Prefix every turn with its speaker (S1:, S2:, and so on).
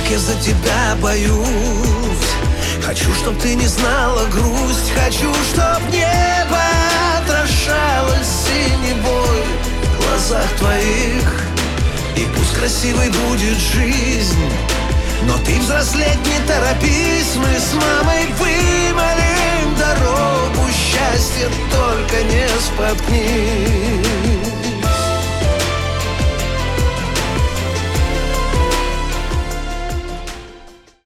S1: как я за тебя боюсь. Хочу, чтоб ты не знала грусть. Хочу, чтоб небо отражалось синевой в глазах твоих. И пусть красивой будет жизнь, но ты взрослеть не торопись. Мы с мамой вымолим дорогу счастья, только не споткнись.